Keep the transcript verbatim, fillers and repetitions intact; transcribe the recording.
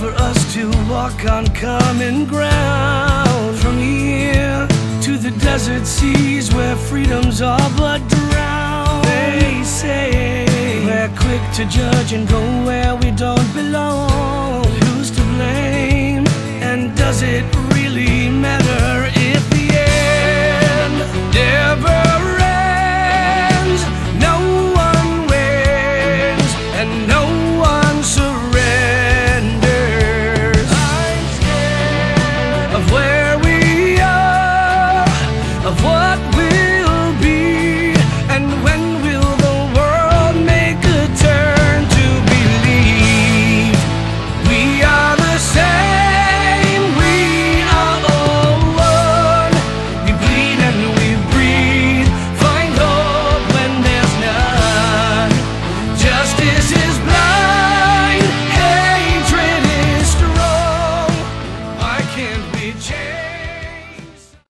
for us to walk on common ground. From here to the desert seas where freedom's all but drowned. They say we're quick to judge and go where we don't belong. Who's to blame? And does it really matter if the end never ends? No one wins and no one surrenders. I'm scared of where we are, of what will be, and when will the world make a turn to believe we are the same, we are all one. We bleed and we breathe, find hope when there's none. Justice is blind, hatred is strong. Why can't we change?